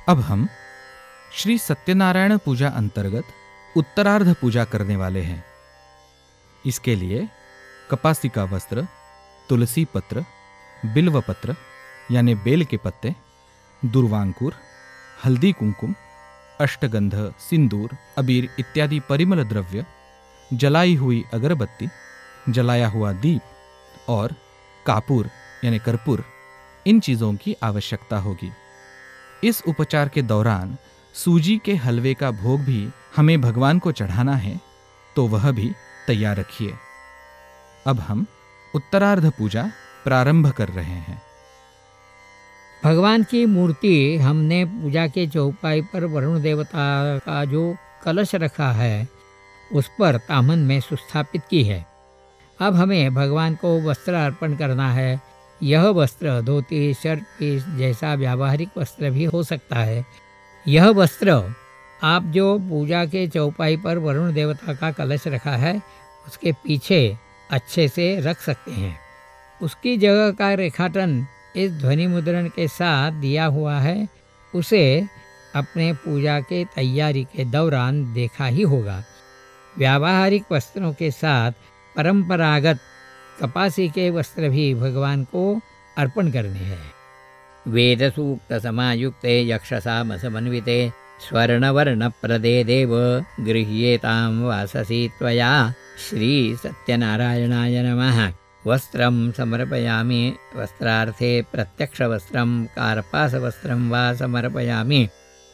अब हम श्री सत्यनारायण पूजा अंतर्गत उत्तरार्ध पूजा करने वाले हैं। इसके लिए कपासिका वस्त्र, तुलसी पत्र, बिल्व पत्र यानी बेल के पत्ते, दुर्वांकुर, हल्दी कुंकुम, अष्टगंध, सिंदूर, अबीर इत्यादि परिमल द्रव्य, जलाई हुई अगरबत्ती, जलाया हुआ दीप और कापूर यानी कर्पूर, इन चीज़ों की आवश्यकता होगी। इस उपचार के दौरान सूजी के हलवे का भोग भी हमें भगवान को चढ़ाना है, तो वह भी तैयार रखिए। अब हम उत्तरार्ध पूजा प्रारंभ कर रहे हैं। भगवान की मूर्ति हमने पूजा के चौपाई पर वरुण देवता का जो कलश रखा है उस पर तामन में सुस्थापित की है। अब हमें भगवान को वस्त्र अर्पण करना है। यह वस्त्र धोती, शर्ट, पीस जैसा व्यावहारिक वस्त्र भी हो सकता है। यह वस्त्र आप जो पूजा के चौपाई पर वरुण देवता का कलश रखा है उसके पीछे अच्छे से रख सकते हैं। उसकी जगह का रेखाटन इस ध्वनि मुद्रण के साथ दिया हुआ है, उसे अपने पूजा के तैयारी के दौरान देखा ही होगा। व्यावहारिक वस्त्रों के साथ परंपरागत कपासी के वस्त्र भी भगवान को अर्पण करने हैं। वेद सूक्त समायुक्ते यक्षसाम समन्विते स्वर्णवर्ण प्रदे देव गृह्येतां वाससी त्वया श्री सत्यनारायणाय नमः। वस्त्रं समर्पयामि। वस्त्रार्थे प्रत्यक्षवस्त्रं कार्पासवस्त्रं वा समर्पयामि।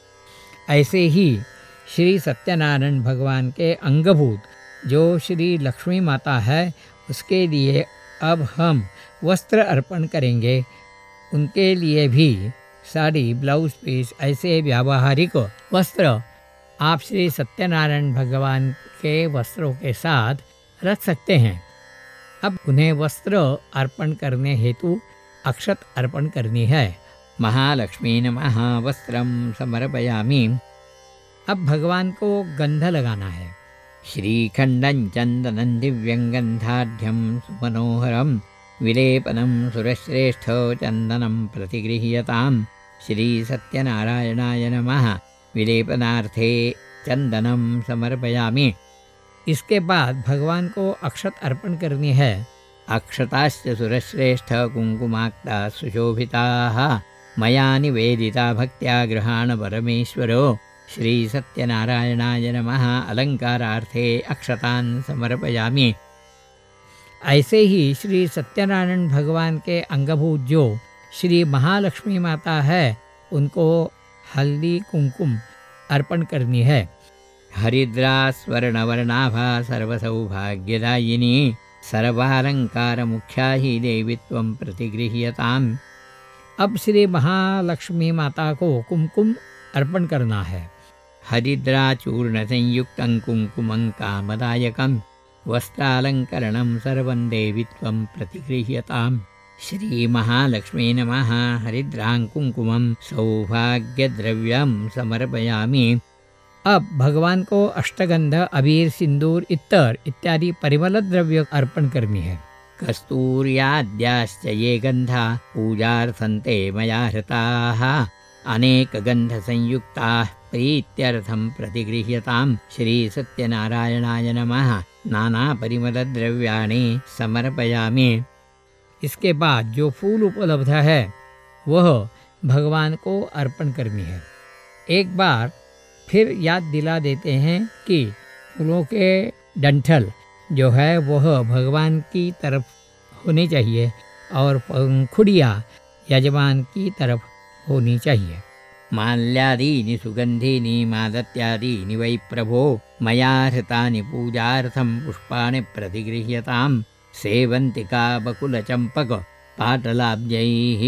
ऐसे ही श्री सत्यनारायण भगवान के अंगभूत जो श्री लक्ष्मी माता है उसके लिए अब हम वस्त्र अर्पण करेंगे। उनके लिए भी साड़ी, ब्लाउज पीस ऐसे व्यावहारिक वस्त्र आप श्री सत्यनारायण भगवान के वस्त्रों के साथ रख सकते हैं। अब उन्हें वस्त्र अर्पण करने हेतु अक्षत अर्पण करनी है। महालक्ष्मी नमः वस्त्रं समर्पयामि। अब भगवान को गंध लगाना है। श्रीखंडं चंदनं दिव्यं गंधाढ्यं सुमनोहरं विलेपनं सुरश्रेष्ठ चंदनं प्रतिगृह्यतां। श्री सत्यनारायणाय नमः। विलेपनार्थे चंदनं समर्पयामि। इसके बाद भगवान को अक्षत अर्पण करनी है। अक्षताश्च सुरश्रेष्ठ कुंकुमाक्ता सुशोभिताः मया निवेदिता भक्त्या गृहाण परमेश्वरो। श्री सत्यनारायणाय नमः। अलंकारार्थे अक्षतान् समर्पयामि। ऐसे ही श्री सत्यनारायण भगवान के अंगभूत जो श्री महालक्ष्मी माता है उनको हल्दी कुंकुम अर्पण करनी है। हरिद्रा स्वर्णवर्णाभा सर्वसौभाग्यदायिनी सर्वालंकार मुख्या ही देवीत्वं प्रतिगृह्यताम्। अब श्री महालक्ष्मी माता को कुमकुम अर्पण करना है। हरिद्रा चूर्ण संयुक्तं कुंकुमं कामदायकं वस्त्रालंकरणं सर्वं देवीत्वं प्रतिगृह्यताम्। श्री महालक्ष्मी नमः। हरिद्रां कुंकुमं सौभाग्यद्रव्यं समर्पयामि। अब भगवान को अष्टगंध, अबीर, सिंदूर, इत्तर इत्यादि परिमल द्रव्य अर्पण करनी है। कस्तूर्याद्याश्च ये गंधा पूजार्थन्ते मया हृताः अनेक गंध संयुक्ताः प्रीत्यर्थं प्रतिगृह्यताम्। श्री सत्यनारायणाय नमः। नाना परिमल द्रव्याणि समर्पयामि। इसके बाद जो फूल उपलब्ध है वह भगवान को अर्पण करनी है। एक बार फिर याद दिला देते हैं कि फूलों के डंठल जो है वह भगवान की तरफ होनी चाहिए और पंखुड़ियाँ यजमान की तरफ होनी चाहिए। माल्यादीनि सुगंधीनि मादत्यादीनि वै प्रभो मया हृतानि पूजार्थं पुष्पाणि प्रतिगृह्यताम्। सेवन्तिका बकुलचम्पक पाटलाब्जैः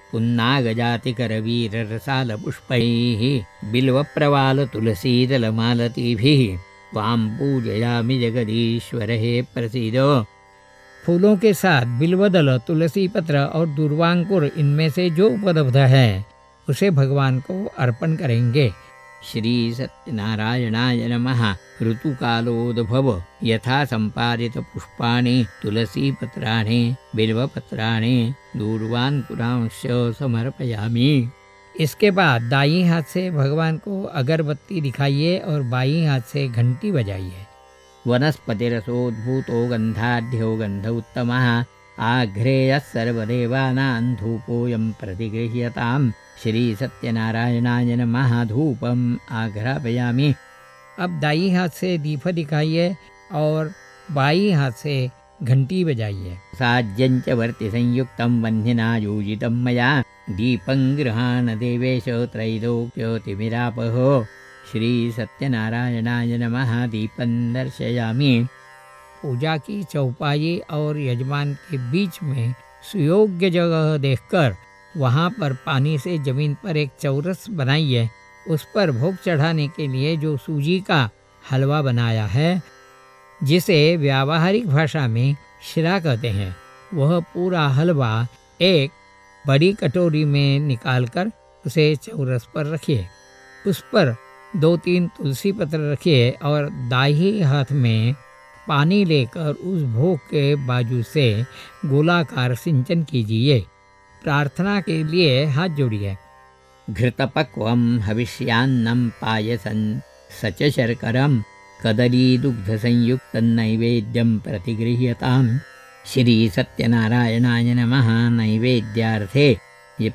पुन्नागजातिकरवीररसालपुष्पैः बिल्वप्रवाल तुलसीदलमालतीभिः त्वां पूजयामि जगदीश्वर हे प्रसीद। फूलों के साथ बिल्वदल, तुलसी पत्र और दुर्वांकुर इनमें से जो उपलब्ध है उसे भगवान को अर्पण करेंगे। श्री सत्यनारायणाय नमः। ऋतुकालोद्भव यथा संपादित पुष्पाणि तुलसी पत्राणि बिल्वपत्राणि दूर्वांकुरांश्च समर्पयामि। इसके बाद दाईं हाथ से भगवान को अगरबत्ती दिखाइए और बाईं हाथ से घंटी बजाइए। वनस्पतिरसोद्भूतो गन्धाढ्यो गन्ध उत्तमः आघ्रेयः सर्वदेवानां धूपोऽयं प्रतिगृह्यताम्। श्री सत्यनारायणाय नमः। धूपम् आघ्रापयामि। अब दाईं हाथ से दीप दिखाइए और बाईं हाथ से घंटी बजाइए। साज्यं च वर्ति संयुक्तं वह्निना योजितं मया दीपं गृहाण देवेश त्रैलोक्यतिमिरापहो। श्री सत्यनारायणाय नमः। दीपं दर्शयामि। पूजा की चौपाई और यजमान के बीच में सुयोग्य जगह देखकर वहाँ पर पानी से जमीन पर एक चौरस बनाइए। उस पर भोग चढ़ाने के लिए जो सूजी का हलवा बनाया है, जिसे व्यावहारिक भाषा में शिरा कहते हैं, वह पूरा हलवा एक बड़ी कटोरी में निकालकर उसे चौरस पर रखिए। उस पर 2-3 तुलसी पत्र रखिए और दाहिने हाथ में पानी लेकर उस भोग के बाजू से गोलाकार सिंचन कीजिए। प्रार्थना के लिए हाथ जोड़िए। घृतपक्वं हविष्यान्नं पायसं सच शर्करं कदलीदुग्धसंयुक्तं नैवेद्यं प्रतिगृह्यताम्। श्री सत्यनारायणाय नमः। नैवेद्यार्थे ये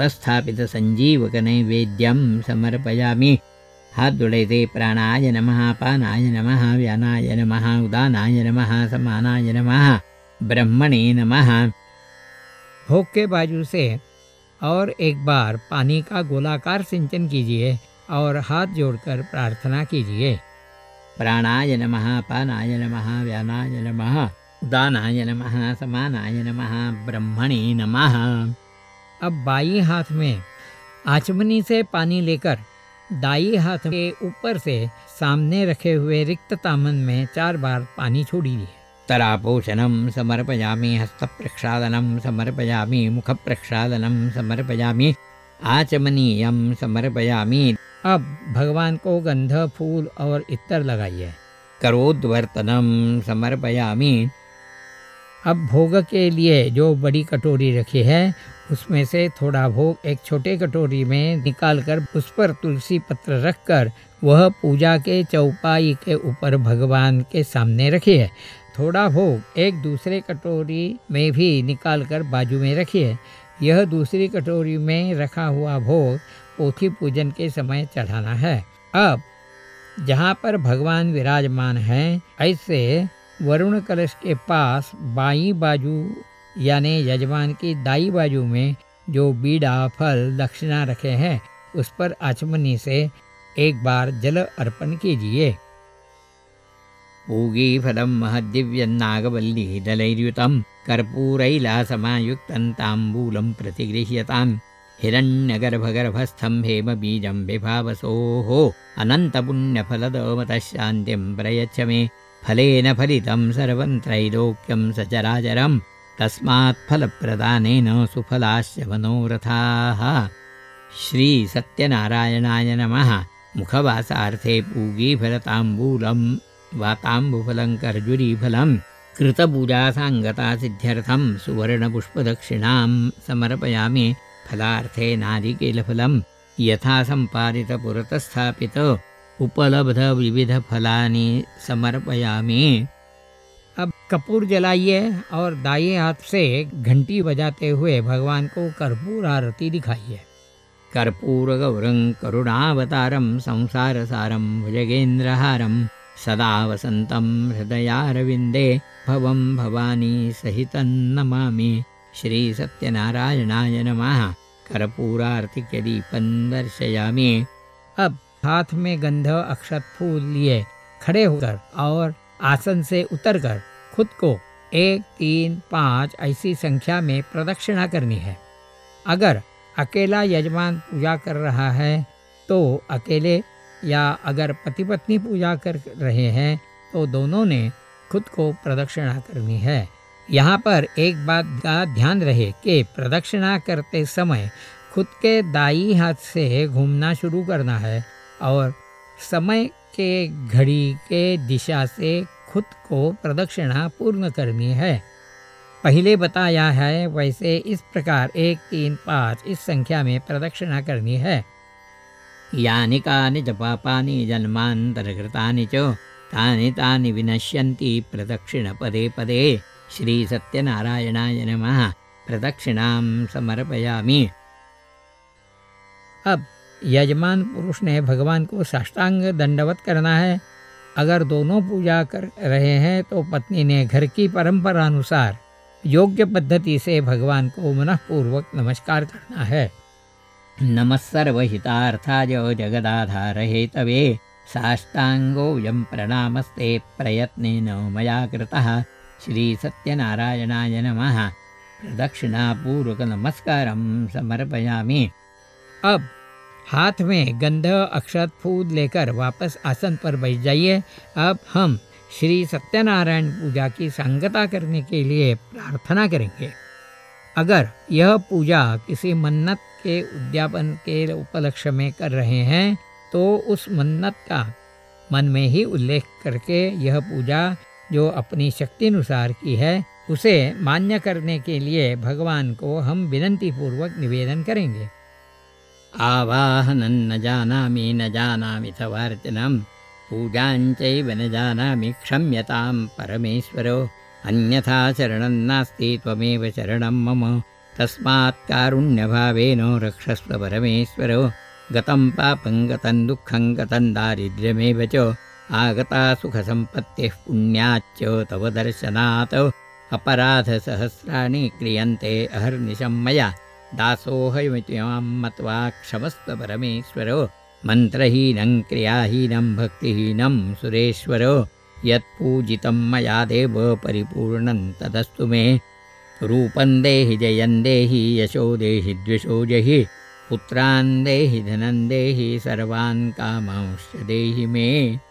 पुरतस्थापितसञ्जीवकनैवेद्यं समर्पयामि। हाथ जोड़े प्राणाय नमः, पानाय नमः, व्यानाय नमः, उदानाय नमः, समानाय नमः, ब्रह्मणे नमः। भोग के बाजू से और एक बार पानी का गोलाकार सिंचन कीजिए और हाथ जोड़कर प्रार्थना कीजिए। प्राणाय नमः, पानाय नमः, व्यानाय नमः, उदानाय नमः, समानाय नमः, ब्रह्मणे नमः। अब बाईं हाथ में आचमनी से पानी लेकर दाईं हाथ के ऊपर से सामने रखे हुए रिक्त तामन में 4 बार पानी छोड़िए। तरापोषणं समर्पयामि। हस्तप्रक्षालनं समर्पयामि। मुखप्रक्षालनं समर्पयामि। आचमनीयं समर्पयामि। अब भगवान को गंध, फूल और इत्तर लगाइए। करोद्वर्तनं समर्पयामि। अब भोग के लिए जो बड़ी कटोरी रखी है, उसमें से थोड़ा भोग एक छोटे कटोरी में निकालकर उस पर तुलसी पत्र रखकर वह पूजा के चौपाई के ऊपर भगवान के सामने रखिए। थोड़ा भोग एक दूसरे कटोरी में भी निकालकर बाजू में रखिए। यह दूसरी कटोरी में रखा हुआ भोग पोथी पूजन के समय चढ़ाना है। अब जहाँ पर भगवान विराजमान हैं, ऐसे वरुण कलश के पास बाईं बाजू यानी यजमान की दाई बाजू में जो बीड़ा, फल, दक्षिणा रखे हैं, उस पर आचमनी से एक बार जल अर्पण कीजिए। पूगीफलं महद्दिव्यं नागवल्लीदलैर्युतं कर्पूरैलासमायुक्तं ताम्बूलं प्रतिगृह्यताम्। हिरण्यगर्भगर्भस्थं हेमबीजं विभावसोः अनन्तपुण्यफलदोमतः शान्तिं प्रयच्छ मे। फलेन फलितं सर्वं त्रैलोक्यं सचराचरं तस्मात् फलप्रदानेन सुफलाश्च मनोरथाः। श्री सत्यनारायणाय नमः। मुखवासार्थे पूगीफलताम्बूलं वाताम्बुफलं कर्जुरीफलं कृतपूजासाङ्गता सिद्ध्यर्थं सुवर्णपुष्पदक्षिणां समर्पयामि। फलार्थे नारिकेलफलं यथा सम्पादितपुरतस्थापित उपलब्ध विविध फलानि समर्पयामि। अब कपूर जलाइए और दाएं हाथ से घंटी बजाते हुए भगवान को कर्पूर आरती दिखाइए। कर्पूरगौरं करुणावतारं संसारसारं भुजगेन्द्रहारं सदा वसन्तं हृदयारविन्दे भवं भवानी सहितं नमामि। श्री सत्यनारायणाय नमः। कर्पूरार्ति के दीपं दर्शयामि। अब हाथ में गंध, अक्षत, फूल लिए खड़े होकर और आसन से उतरकर खुद को 1, 3, 5 ऐसी संख्या में प्रदक्षिणा करनी है। अगर अकेला यजमान पूजा कर रहा है तो अकेले, या अगर पति पत्नी पूजा कर रहे हैं तो दोनों ने खुद को प्रदक्षिणा करनी है। यहाँ पर एक बात का ध्यान रहे कि प्रदक्षिणा करते समय खुद के दाईं हाथ से घूमना शुरू करना है और समय के घड़ी के दिशा से खुद को प्रदक्षिणा पूर्ण करनी है। पहले बताया है वैसे इस प्रकार 1, 3, 5 इस संख्या में प्रदक्षिणा करनी है। यानि कानि च पापानि जन्मान्तरकृतानि च तानि तानि विनश्यन्ति प्रदक्षिणपदे पदे। श्री सत्यनारायणाय नमः। प्रदक्षिणां समर्पयामि। अब यजमान पुरुष ने भगवान को साष्टांग दंडवत करना है। अगर दोनों पूजा कर रहे हैं तो पत्नी ने घर की परंपरा अनुसार योग्य पद्धति से भगवान को मनःपूर्वक नमस्कार करना है। नमः सर्वहितार्थाय जगदाधार हेतवे साष्टांगोऽयं प्रणामस्ते प्रयत्नेन मया कृतः। श्री सत्यनारायणाय नमः। प्रदक्षिणापूर्वक नमस्कारं समर्पयामि। अब हाथ में गंध अक्षत फूल लेकर वापस आसन पर बैठ जाइए। अब हम श्री सत्यनारायण पूजा की सांगता करने के लिए प्रार्थना करेंगे। अगर यह पूजा किसी मन्नत के उद्यापन के उपलक्ष्य में कर रहे हैं तो उस मन्नत का मन में ही उल्लेख करके यह पूजा जो अपनी शक्ति अनुसार की है उसे मान्य करने के लिए भगवान को हम विनती पूर्वक निवेदन करेंगे। आवाहनं न जानामि तवार्चनं पूजाञ्चैव न जानामि क्षम्यतां परमेश्वरो। अन्यथा शरणं नास्ति त्वमेव शरणं मम। तस्मात् कारुण्यभावेन रक्षस्व परमेश्वरो। गतं पापं गतं दुःखं गतं दारिद्र्यमेव च आगता सुखसम्पत्तिः पुण्याच्च तव दर्शनात्। अपराधसहस्राणि क्रियन्ते अहर्निशं मया दासोऽहमिति मां मत्वा क्षमस्व परमेश्वरो। मन्त्रहीनं क्रियाहीनं भक्तिहीनं सुरेश्वरो। यत्पूजितं मया देव परिपूर्णं तदस्तु मे। रूपं देहि जयं देहि यशो देहि द्विषो जहि। पुत्रान् देहि धनं देहि सर्वान् कामांश्च देहि मे।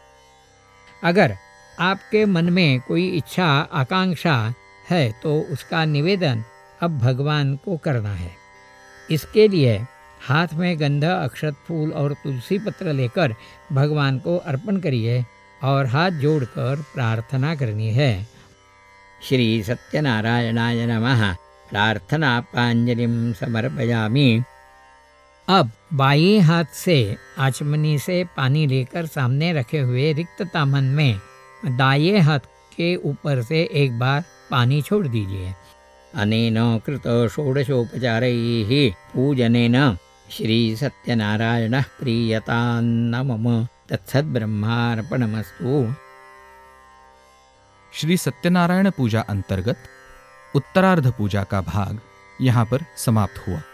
अगर आपके मन में कोई इच्छा आकांक्षा है तो उसका निवेदन अब भगवान को करना है। इसके लिए हाथ में गंध अक्षत फूल और तुलसी पत्र लेकर भगवान को अर्पण करिए और हाथ जोड़कर प्रार्थना करनी है। श्री सत्यनारायणाय नमः। प्रार्थना पांजलिं समर्पयामि। अब बाएं हाथ से आचमनी से पानी लेकर सामने रखे हुए रिक्त तामन में दाएं हाथ के ऊपर से एक बार पानी छोड़ दीजिए। अनेन कृत षोडशोपचारैः पूजनेन श्री सत्यनारायणः प्रीयतान्न मम। तत्सद्ब्रह्मार्पणमस्तु। श्री सत्यनारायण पूजा अंतर्गत उत्तरार्ध पूजा का भाग यहाँ पर समाप्त हुआ।